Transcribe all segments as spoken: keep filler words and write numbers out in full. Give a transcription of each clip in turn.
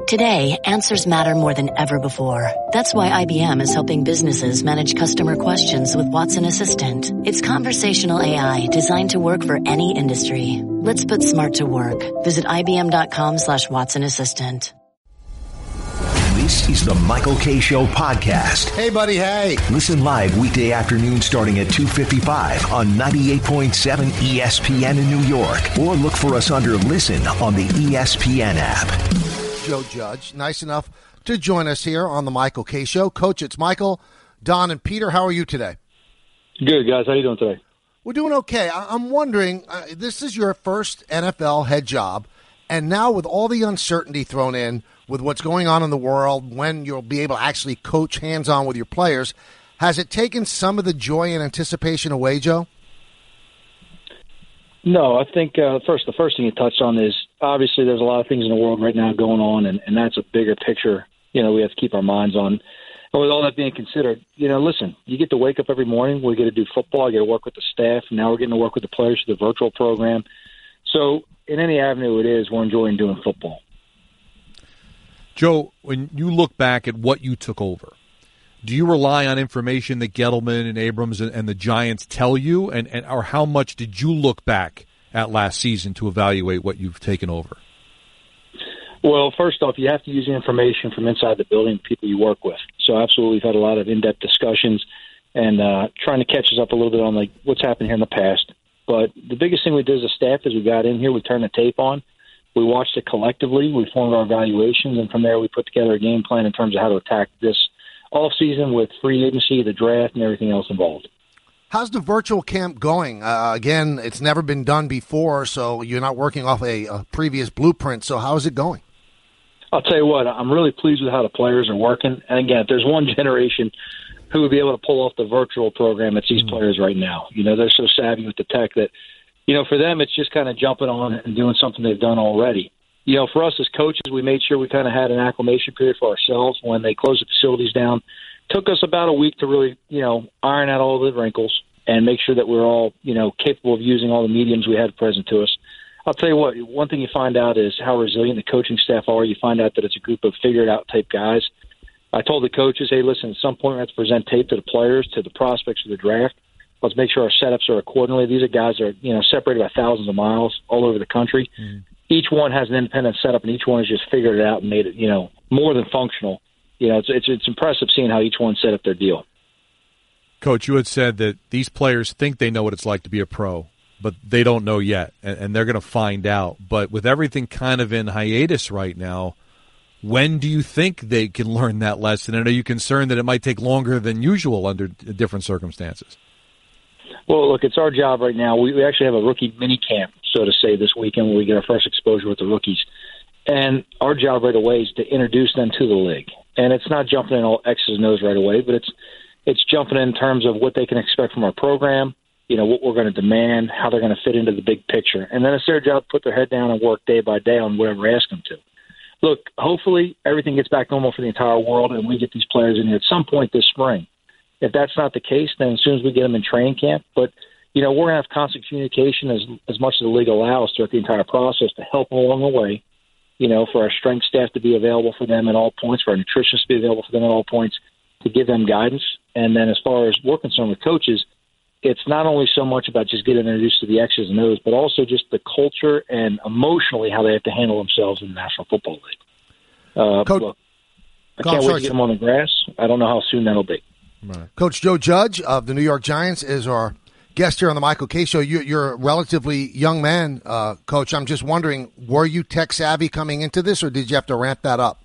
Today, answers matter more than ever before. That's why I B M is helping businesses manage customer questions with Watson Assistant. It's conversational A I designed to work for any industry. Let's put smart to work. Visit ibm.com slash Watson Assistant. This is the Michael Kay Show podcast. Hey, buddy, hey. Listen live weekday afternoon starting at two fifty-five on ninety-eight point seven E S P N in New York. Or look for us under Listen on the E S P N app. Joe Judge, nice enough to join us here on the Michael Kay Show. Coach, it's Michael, Don, and Peter. How are you today? Good, guys. How are you doing today? We're doing okay. I- I'm wondering, uh, this is your first N F L head job, and now with all the uncertainty thrown in with what's going on in the world, when you'll be able to actually coach hands-on with your players, has it taken some of the joy and anticipation away, Joe? No, I think uh, first the first thing you touched on is obviously there's a lot of things in the world right now going on, and, and that's a bigger picture, you know, we have to keep our minds on. And with all that being considered, you know, listen, you get to wake up every morning, we get to do football, I get to work with the staff, and now we're getting to work with the players through the virtual program. So in any avenue it is, we're enjoying doing football. Joe, when you look back at what you took over, do you rely on information that Gettleman and Abrams and, and the Giants tell you, and, and or how much did you look back at last season to evaluate what you've taken over? Well, first off, you have to use the information from inside the building, people you work with. So absolutely, we've had a lot of in-depth discussions and uh, trying to catch us up a little bit on like what's happened here in the past. But the biggest thing we did as a staff is we got in here, we turned the tape on, we watched it collectively, we formed our evaluations, and from there we put together a game plan in terms of how to attack this off season with free agency, the draft, and everything else involved. How's the virtual camp going? Uh, again, it's never been done before, so you're not working off a, a previous blueprint. So how is it going? I'll tell you what, I'm really pleased with how the players are working. And again, if there's one generation who would be able to pull off the virtual program, it's these mm-hmm. players right now. You know, they're so savvy with the tech that, you know, for them, it's just kind of jumping on and doing something they've done already. You know, for us as coaches, we made sure we kind of had an acclimation period for ourselves when they closed the facilities down. Took us about a week to really, you know, iron out all the wrinkles and make sure that we're all, you know, capable of using all the mediums we had present to us. I'll tell you what, one thing you find out is how resilient the coaching staff are. You find out that it's a group of figured-out type guys. I told the coaches, hey, listen, at some point we have to present tape to the players, to the prospects for the draft. Let's make sure our setups are accordingly. These are guys that are, you know, separated by thousands of miles all over the country. Mm-hmm. Each one has an independent setup, and each one has just figured it out and made it, you know, more than functional. You know, it's it's, it's impressive seeing how each one set up their deal. Coach, you had said that these players think they know what it's like to be a pro, but they don't know yet, and, and they're going to find out. But with everything kind of in hiatus right now, when do you think they can learn that lesson? And are you concerned that it might take longer than usual under different circumstances? Well, look, it's our job right now. We, we actually have a rookie mini camp, so to say, this weekend where we get our first exposure with the rookies. And our job right away is to introduce them to the league. And it's not jumping in all X's and O's right away, but it's it's jumping in terms of what they can expect from our program, you know, what we're going to demand, how they're going to fit into the big picture. And then it's their job to put their head down and work day by day on whatever we ask them to. Look, hopefully everything gets back normal for the entire world and we get these players in here at some point this spring. If that's not the case, then as soon as we get them in training camp, but, you know, we're going to have constant communication as as much as the league allows throughout the entire process to help them along the way, you know, for our strength staff to be available for them at all points, for our nutritionists to be available for them at all points, to give them guidance. And then as far as we're concerned with coaches, it's not only so much about just getting introduced to the X's and O's, but also just the culture and emotionally how they have to handle themselves in the National Football League. Uh, Coach, look, I can't wait to get them on the grass. I don't know how soon that'll be. Right. Coach Joe Judge of the New York Giants is our guest here on the Michael Kay Show. You, you're a relatively young man, uh, Coach. I'm just wondering, were you tech savvy coming into this, or did you have to ramp that up?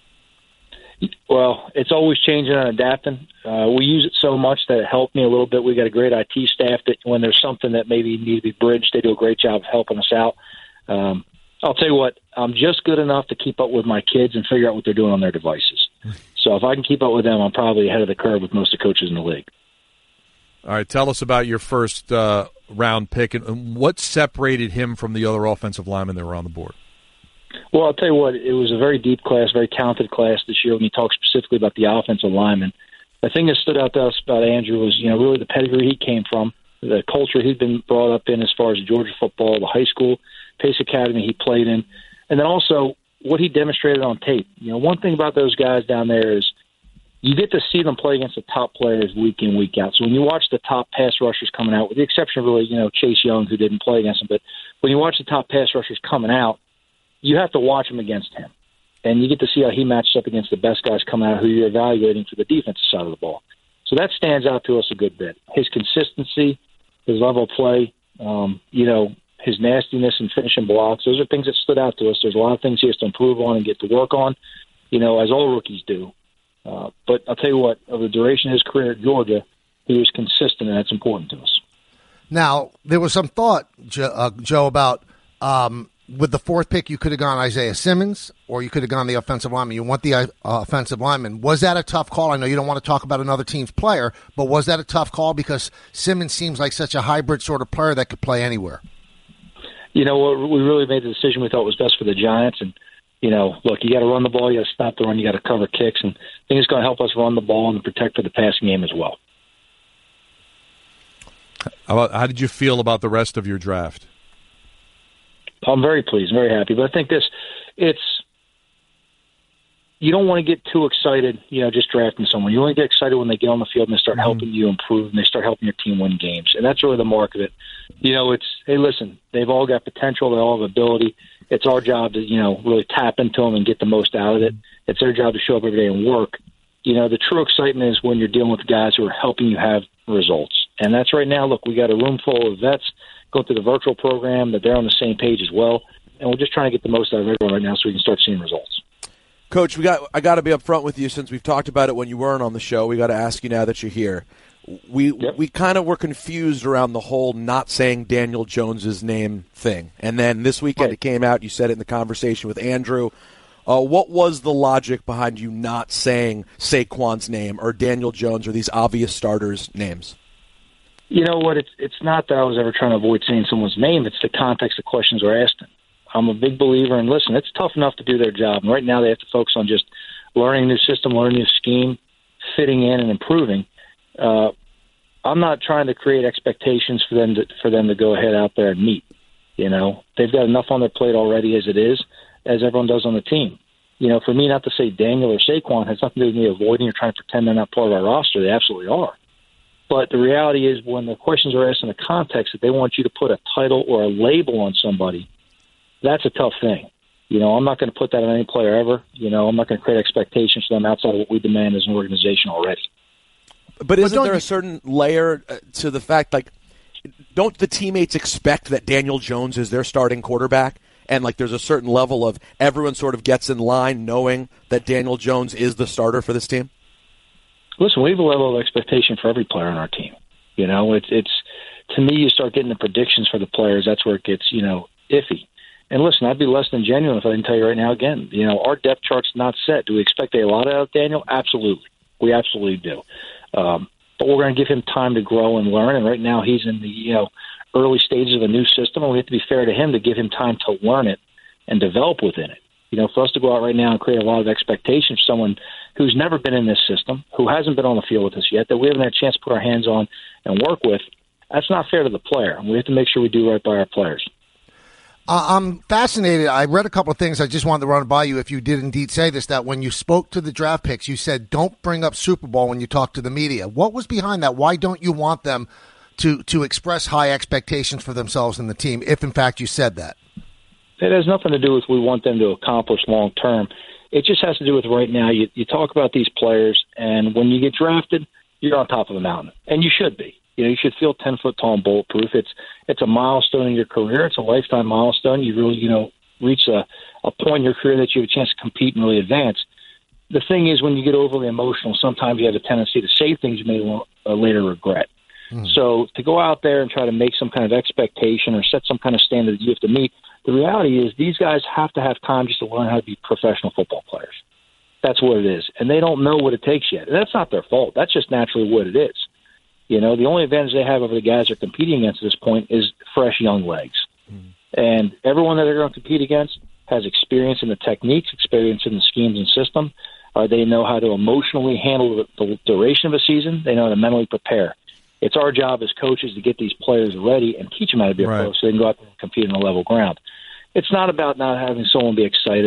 Well, it's always changing and adapting. Uh, we use it so much that it helped me a little bit. We got a great I T staff that when there's something that maybe needs to be bridged, they do a great job of helping us out. Um, I'll tell you what, I'm just good enough to keep up with my kids and figure out what they're doing on their devices. So if I can keep up with them, I'm probably ahead of the curve with most of the coaches in the league. All right, tell us about your first uh, round pick and what separated him from the other offensive linemen that were on the board. Well, I'll tell you what, it was a very deep class, very talented class this year when you talk specifically about the offensive linemen. The thing that stood out to us about Andrew was, you know, really the pedigree he came from, the culture he'd been brought up in as far as Georgia football, the high school, Pace Academy he played in, and then also what he demonstrated on tape. You know, one thing about those guys down there is you get to see them play against the top players week in, week out. So when you watch the top pass rushers coming out, with the exception of really, you know, Chase Young, who didn't play against him, but when you watch the top pass rushers coming out, you have to watch them against him. And you get to see how he matches up against the best guys coming out who you're evaluating for the defensive side of the ball. So that stands out to us a good bit. His consistency, his level of play, um, you know, his nastiness and finishing blocks, those are things that stood out to us. There's a lot of things he has to improve on and get to work on, you know, as all rookies do. Uh, but I'll tell you what, over the duration of his career at Georgia, he was consistent, and that's important to us. Now, there was some thought, Joe, uh, Joe about um, with the fourth pick, you could have gone Isaiah Simmons, or you could have gone the offensive lineman. You want the uh, offensive lineman. Was that a tough call? I know you don't want to talk about another team's player, but was that a tough call? Because Simmons seems like such a hybrid sort of player that could play anywhere. You know, we really made the decision we thought was best for the Giants, and you know, look, you got to run the ball, you got to stop the run, you got to cover kicks, and I think it's going to help us run the ball and protect for the passing game as well. How, about, how did you feel about the rest of your draft? I'm very pleased, very happy. But I think this, it's, you don't want to get too excited, you know, just drafting someone. You want to get excited when they get on the field and they start mm-hmm. helping you improve and they start helping your team win games. And that's really the mark of it. You know, it's, hey, listen, they've all got potential, they all have ability. It's our job to, you know, really tap into them and get the most out of it. It's their job to show up every day and work. You know, the true excitement is when you're dealing with guys who are helping you have results. And that's right now, look, we got a room full of vets going through the virtual program, that they're on the same page as well. And we're just trying to get the most out of everyone right now so we can start seeing results. Coach, we got I got to be up front with you since we've talked about it when you weren't on the show. We got to ask you now that you're here. We yep. we kind of were confused around the whole not saying Daniel Jones's name thing. And then this weekend right. it came out, you said it in the conversation with Andrew. Uh, what was the logic behind you not saying Saquon's name or Daniel Jones or these obvious starters' names? You know what? It's it's not that I was ever trying to avoid saying someone's name. It's the context of questions we're asking. I'm a big believer in, listen, it's tough enough to do their job. And right now they have to focus on just learning a new system, learning a new scheme, fitting in and improving. Uh, I'm not trying to create expectations for them to, for them to go ahead out there and meet. You know, they've got enough on their plate already as it is, as everyone does on the team. You know, for me not to say Daniel or Saquon has nothing to do with me avoiding or trying to pretend they're not part of our roster. They absolutely are. But the reality is when the questions are asked in the context that they want you to put a title or a label on somebody, that's a tough thing. You know, I'm not going to put that on any player ever. You know, I'm not going to create expectations for them outside of what we demand as an organization already. But isn't but there you... a certain layer to the fact, like, don't the teammates expect that Daniel Jones is their starting quarterback? And, like, there's a certain level of everyone sort of gets in line knowing that Daniel Jones is the starter for this team? Listen, we have a level of expectation for every player on our team. You know, it's, it's to me, you start getting the predictions for the players, that's where it gets, you know, iffy. And listen, I'd be less than genuine if I didn't tell you right now again, you know, our depth chart's not set. Do we expect a lot out of Daniel? Absolutely. We absolutely do. Um, but we're going to give him time to grow and learn. And right now he's in the, you know, early stages of a new system, and we have to be fair to him to give him time to learn it and develop within it. You know, for us to go out right now and create a lot of expectation for someone who's never been in this system, who hasn't been on the field with us yet, that we haven't had a chance to put our hands on and work with, that's not fair to the player. And we have to make sure we do right by our players. Uh, I'm fascinated. I read a couple of things. I just wanted to run by you if you did indeed say this, that when you spoke to the draft picks, you said don't bring up Super Bowl when you talk to the media. What was behind that? Why don't you want them to, to express high expectations for themselves and the team, if in fact you said that? It has nothing to do with we want them to accomplish long term. It just has to do with right now. You, you talk about these players, and when you get drafted, you're on top of the mountain, and you should be. You know, you should feel ten foot tall and bulletproof. It's it's a milestone in your career. It's a lifetime milestone. You really, you know, reach a, a point in your career that you have a chance to compete and really advance. The thing is, when you get overly emotional, sometimes you have a tendency to say things you may uh, later regret. Mm. So to go out there and try to make some kind of expectation or set some kind of standard that you have to meet, the reality is these guys have to have time just to learn how to be professional football players. That's what it is. And they don't know what it takes yet. And that's not their fault. That's just naturally what it is. You know, the only advantage they have over the guys they're competing against at this point is fresh young legs. Mm. And everyone that they're going to compete against has experience in the techniques, experience in the schemes and system. Uh, they know how to emotionally handle the, the duration of a season. They know how to mentally prepare. It's our job as coaches to get these players ready and teach them how to be a right. pro so they can go out there and compete on a level ground. It's not about not having someone be excited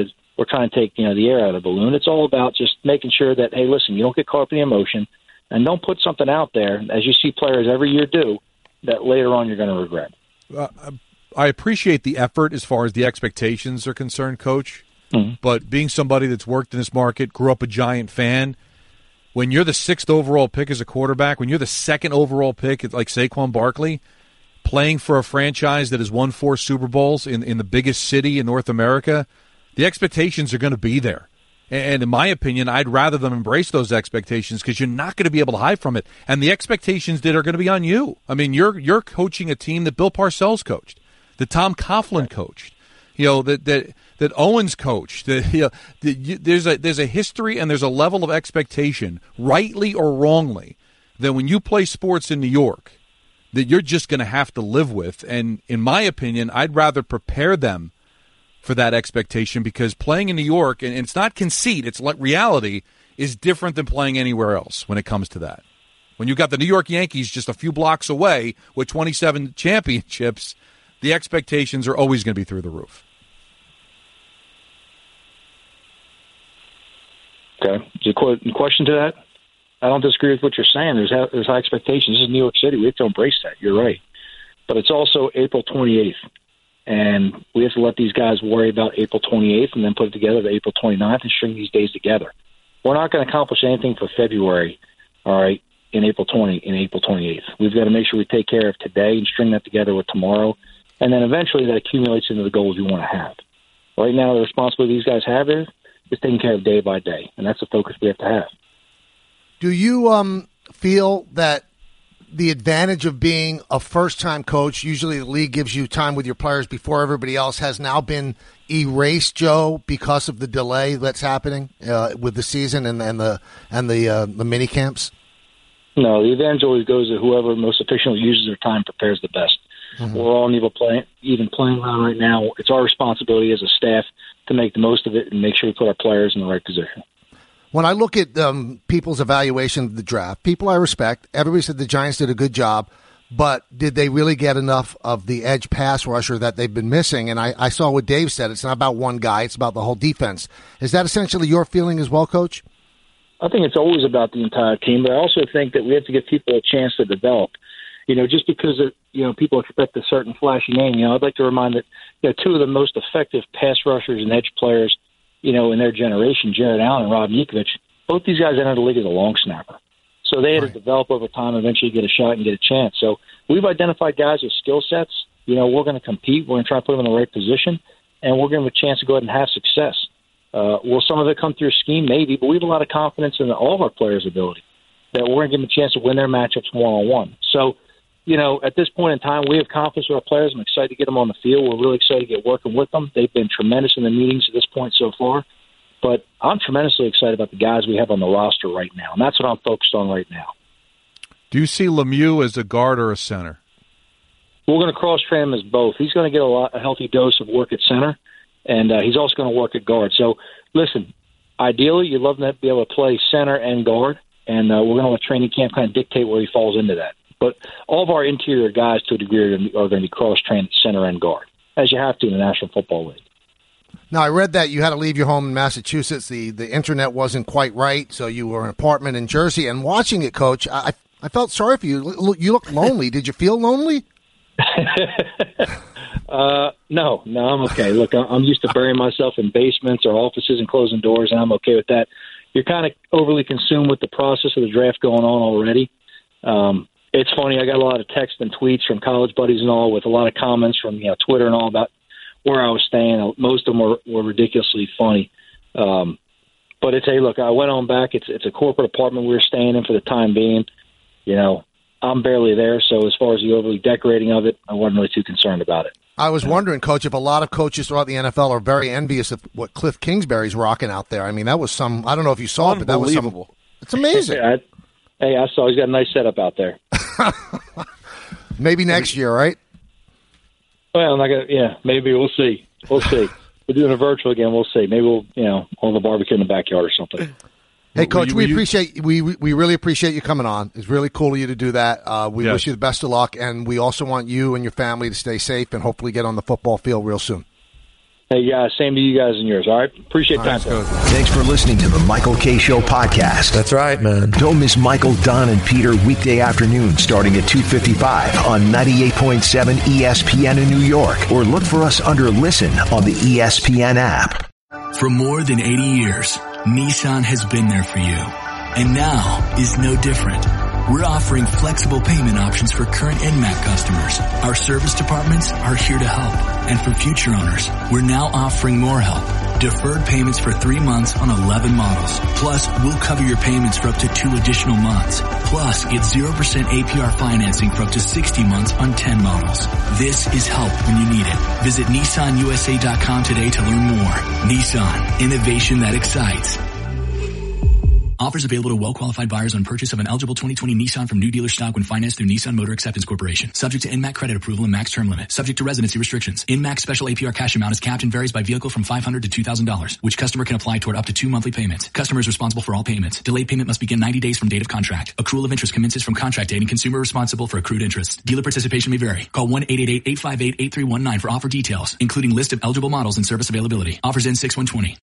we're trying to take, you know, the air out of the balloon. It's all about just making sure that, hey, listen, you don't get caught up in the emotion and don't put something out there, as you see players every year do, that later on you're going to regret. Uh, I appreciate the effort as far as the expectations are concerned, Coach. Mm-hmm. But being somebody that's worked in this market, grew up a Giant fan, when you're the sixth overall pick as a quarterback, when you're the second overall pick like Saquon Barkley, playing for a franchise that has won four Super Bowls in, in the biggest city in North America, the expectations are going to be there. And in my opinion, I'd rather them embrace those expectations because you're not going to be able to hide from it. And the expectations that are going to be on you. I mean, you're you're coaching a team that Bill Parcells coached, that Tom Coughlin coached, you know, that that that Owens coached. That, you know, that you, there's a there's a history and there's a level of expectation, rightly or wrongly, that when you play sports in New York, that you're just going to have to live with. And in my opinion, I'd rather prepare them for that expectation, because playing in New York, and it's not conceit, it's like reality, is different than playing anywhere else when it comes to that. When you've got the New York Yankees just a few blocks away with twenty-seven championships, the expectations are always going to be through the roof. Okay. Is there a question to that? I don't disagree with what you're saying. There's high, there's high expectations. This is New York City. We have to embrace that. You're right. But it's also April twenty-eighth. And we have to let these guys worry about April twenty-eighth and then put it together to April twenty-ninth and string these days together. We're not going to accomplish anything for February, all right, in April twentieth, in April twenty-eighth. We've got to make sure we take care of today and string that together with tomorrow. And then eventually that accumulates into the goals we want to have. Right now, the responsibility these guys have is, is taking care of day by day. And that's the focus we have to have. Do you um, feel that the advantage of being a first-time coach, usually the league gives you time with your players before everybody else, has now been erased, Joe, because of the delay that's happening uh, with the season and, and the and the uh, the mini camps? No, the advantage always goes to whoever most efficiently uses their time prepares the best. Mm-hmm. We're all in even playing, even playing around right now. It's our responsibility as a staff to make the most of it and make sure we put our players in the right position. When I look at um, people's evaluation of the draft, people I respect, everybody said the Giants did a good job, but did they really get enough of the edge pass rusher that they've been missing? And I, I saw what Dave said. It's not about one guy. It's about the whole defense. Is that essentially your feeling as well, Coach? I think it's always about the entire team, but I also think that we have to give people a chance to develop. You know, just because it, you know people expect a certain flashy name, you know, I'd like to remind that you know two of the most effective pass rushers and edge players, you know, in their generation, Jared Allen and Rob Ninkovich, both these guys entered the league as a long snapper. So they had right. to develop over time, eventually get a shot and get a chance. So we've identified guys with skill sets. You know, we're going to compete. We're going to try to put them in the right position, and we're going to have a chance to go ahead and have success. Uh, will some of it come through scheme? Maybe, but we have a lot of confidence in all of our players' ability that we're going to give them a chance to win their matchups one-on-one. So, you know, at this point in time, we have confidence with our players. I'm excited to get them on the field. We're really excited to get working with them. They've been tremendous in the meetings at this point so far. But I'm tremendously excited about the guys we have on the roster right now, and that's what I'm focused on right now. Do you see Lemieux as a guard or a center? We're going to cross-train him as both. He's going to get a, lot, a healthy dose of work at center, and uh, he's also going to work at guard. So, listen, ideally, you'd love to be able to play center and guard, and uh, we're going to let training camp kind of dictate where he falls into that. But all of our interior guys, to a degree, are going to be, are going to be cross-trained at center and guard, as you have to in the National Football League. Now, I read that you had to leave your home in Massachusetts. The the internet wasn't quite right, so you were in an apartment in Jersey. And watching it, Coach, I I felt sorry for you. You look lonely. Did you feel lonely? uh, no, no, I'm okay. Look, I'm used to burying myself in basements or offices and closing doors, and I'm okay with that. You're kind of overly consumed with the process of the draft going on already. Um, it's funny. I got a lot of texts and tweets from college buddies and all with a lot of comments from you know Twitter and all about where I was staying. Most of them were, were ridiculously funny. Um, but it's, hey, look, I went on back. It's it's a corporate apartment we were staying in for the time being. You know, I'm barely there, so as far as the overly decorating of it, I wasn't really too concerned about it. I was wondering, Coach, if a lot of coaches throughout the N F L are very envious of what Cliff Kingsbury's rocking out there. I mean, that was some, I don't know if you saw it, but that was some, it's amazing. I, hey, I saw he's got a nice setup out there. Maybe next year, right? Well, I'm not gonna, yeah, maybe we'll see. We'll see. We're doing a virtual again. We'll see. Maybe we'll, you know, hold a barbecue in the backyard or something. Hey, Coach, we appreciate we we really appreciate you coming on. It's really cool of you to do that. Uh, we yes. wish you the best of luck, and we also want you and your family to stay safe and hopefully get on the football field real soon. Hey, guys, same to you guys and yours, all right? Appreciate All time. right, Coach. Thanks for listening to the Michael K. Show podcast. That's right, man. Don't miss Michael, Don, and Peter weekday afternoons starting at two fifty-five on ninety-eight point seven E S P N in New York, or look for us under Listen on the E S P N app. For more than eighty years, Nissan has been there for you. And now is no different. We're offering flexible payment options for current N M A C customers. Our service departments are here to help. And for future owners, we're now offering more help. Deferred payments for three months on eleven models. Plus, we'll cover your payments for up to two additional months. Plus, get zero percent A P R financing for up to sixty months on ten models. This is help when you need it. Visit Nissan U S A dot com today to learn more. Nissan, innovation that excites. Offers available to well-qualified buyers on purchase of an eligible twenty twenty Nissan from new dealer stock when financed through Nissan Motor Acceptance Corporation. Subject to N M A C credit approval and max term limit. Subject to residency restrictions. N M A C special A P R cash amount is capped and varies by vehicle from five hundred dollars to two thousand dollars, which customer can apply toward up to two monthly payments. Customer is responsible for all payments. Delayed payment must begin ninety days from date of contract. Accrual of interest commences from contract date and consumer responsible for accrued interest. Dealer participation may vary. Call one eight eight eight, eight five eight, eight three one nine for offer details, including list of eligible models and service availability. Offers end six one twenty.